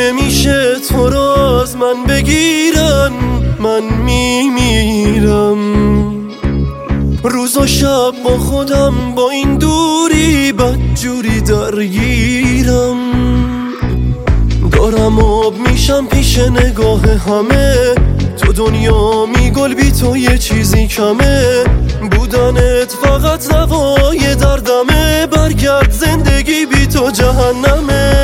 نمیشه تو را از من بگیرن، من میمیرم. روز و شب با خودم با این دوری بدجوری درگیرم. دارم آب میشم پیش نگاه همه، تو دنیا میگل بی تو یه چیزی کمه. بودنت فقط دوای دردمه، برگرد زندگی بی تو جهنمه.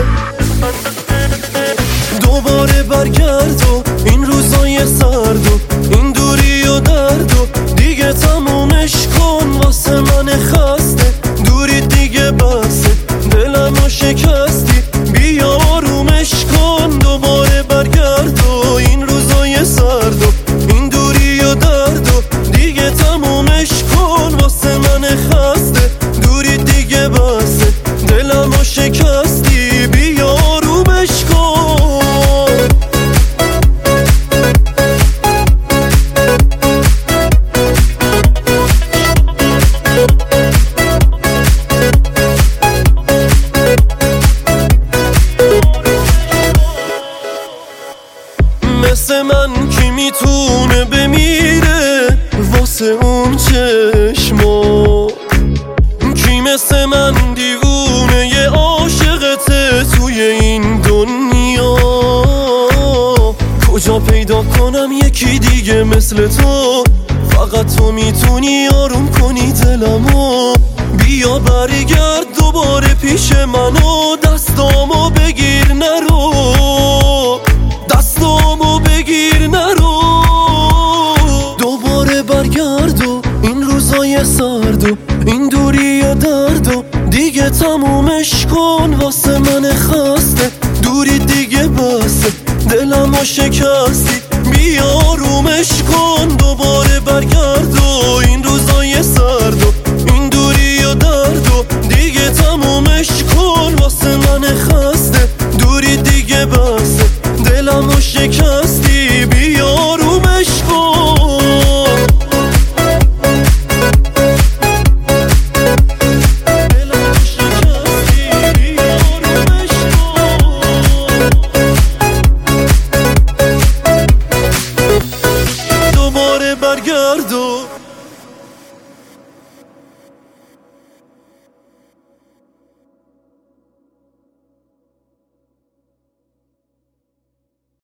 دوباره برگرد و این روزای سرد و این دوری و درد و دیگه تمومش کن واسه من خسته. دوری دیگه بسه، دلمو شکستی، بیا آرومش کن. دوباره برگرد و این روزای سرد و این دوری و درد و دیگه تمومش کن واسه من خسته. دوری دیگه بسه، دلمو شکستی، بیا آرومش کن. مثل من کی میتونه بمیره واسه اون چشما؟ کی مثل من دیوونه یه عاشقته توی این دنیا؟ کجا پیدا کنم یکی دیگه مثل تو؟ فقط تو میتونی آروم کنی دلمو. بیا برگرد دوباره پیش منو، دستامو بگیر نرو، دستامو بگیر نرو. دوباره برگرد و این روزای سرد و این دوری و درد و دیگه تمومش کن واسه من خسته. دوری دیگه بسه، دلمو شکستی، بیا آرومش کن. دوباره برگرد